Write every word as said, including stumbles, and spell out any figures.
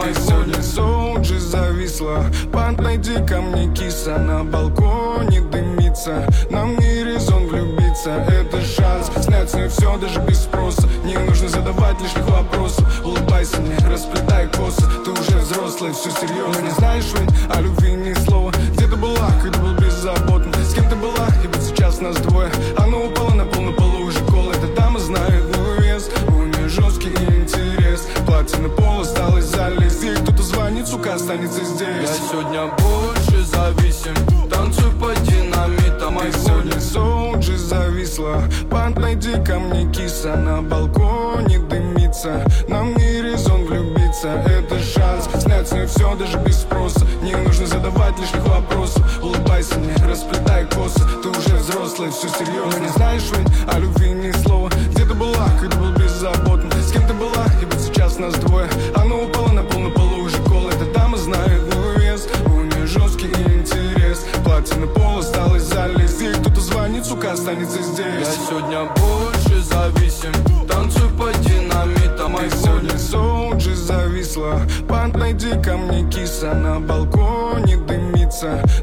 И сегодня Соуджи зависла. Подойди ко мне, киса, на балконе дымится. Нам не резон влюбиться, это шанс снять с ней все даже без спроса. Не нужно задавать лишних вопросов. Улыбайся мне, расплетай косы. Ты уже взрослый, все серьезно. Но не знаешь ведь о любви ни слова. Где ты была, когда был беззаботен? С кем ты была, и вот сейчас нас двое. Она упала на пол, на полу уже кола. Эта дама знает мой вес, у нее жесткий интерес. Платье на пол осталось залезть. Ей кто-то звонит, сука, останется здесь. Я сегодня больше зависим, танцуй по динамитам. И сегодня Соуджи зависла. Подойди ко мне, киса, на балконе дымится. Нам не резон влюбиться, это шанс снять с ней все даже без спроса. Не нужно задавать лишних вопросов. Улыбайся мне, расплетай косы. Ты уже взрослый, все серьезно. Но не знаешь ведь о любви ни слова. Где ты была, когда был беззаботен? С кем ты была, и вот сейчас нас двое. Она упала на пол, на полу уже кола. Эта дама знает мой вес, у нее жесткий интерес. Платье на пол осталось залезть. Ей кто-то звонит, сука, останется здесь. Я сегодня больше зависим, танцуй по динамитам. И сегодня Соуджи зависла. Подойди ко мне, киса, на балконе дымится.